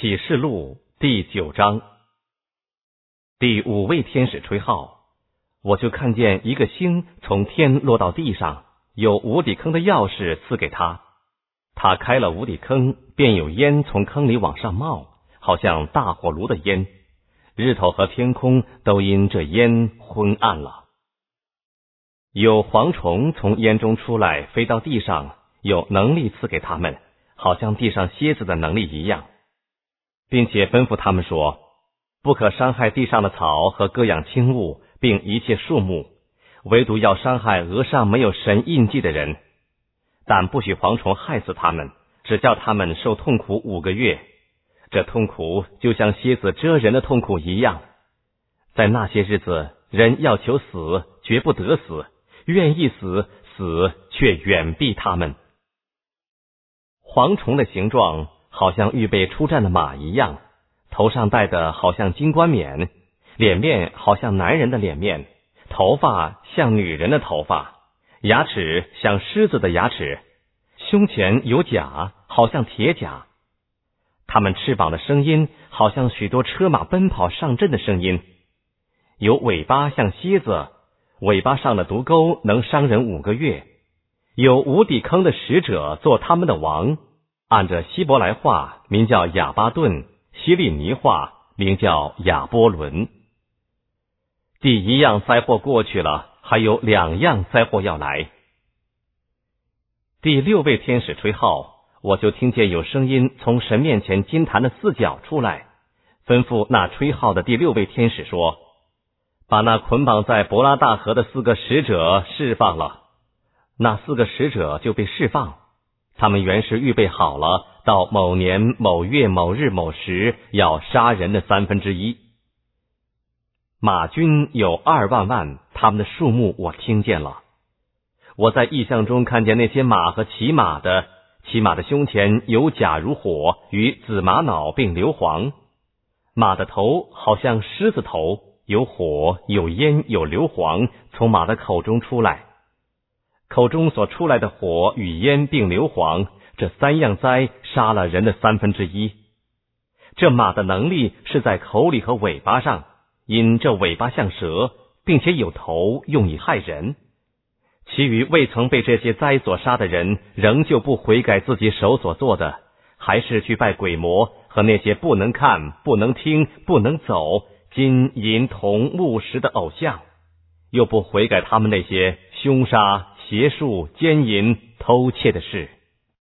启示录第9章。第5位天使吹号，我就看见一个星从天落到地上，有无底坑的钥匙赐给他。他开了无底坑，便有烟从坑里往上冒，好像大火炉的烟，日头和天空都因这烟昏暗了。有蝗虫从烟中出来，飞到地上，有能力赐给他们，好像地上蝎子的能力一样，并且吩咐他们说，不可伤害地上的草和各样轻物，并一切树木，唯独要伤害额上没有神印记的人。但不许蝗虫害死他们，只叫他们受痛苦5个月。这痛苦就像蝎子蛰人的痛苦一样。在那些日子，人要求死，绝不得死；愿意死，死却远避他们。蝗虫的形状好像预备出战的马一样，头上戴的好像金冠冕，脸面好像男人的脸面，头发像女人的头发，牙齿像狮子的牙齿，胸前有甲，好像铁甲。他们翅膀的声音好像许多车马奔跑上阵的声音，有尾巴像蝎子，尾巴上的毒钩能伤人5个月。有无底坑的使者做他们的王，按着希伯来话名叫亚巴顿，希利尼话名叫亚波伦。第1样灾祸过去了，还有2样灾祸要来。第6位天使吹号，我就听见有声音从神面前金坛的4角出来，吩咐那吹号的第6位天使说，把那捆绑在伯拉大河的4个使者释放了。那4个使者就被释放，他们原是预备好了，到某年某月某日某时要杀人的1/3。马军有2万万，他们的数目我听见了。我在异象中看见那些马和骑马的，骑马的胸前有甲如火，与紫玛瑙并硫磺。马的头好像狮子头，有火，有烟，有硫磺从马的口中出来。口中所出来的火与烟并硫磺，这3样灾杀了人的1/3。这马的能力是在口里和尾巴上，因这尾巴像蛇，并且有头，用以害人。其余未曾被这些灾所杀的人，仍旧不悔改自己手所做的，还是去拜鬼魔和那些不能看、不能听、不能走、金银铜木石的偶像，又不悔改他们那些凶杀、邪术、奸淫、偷窃的事。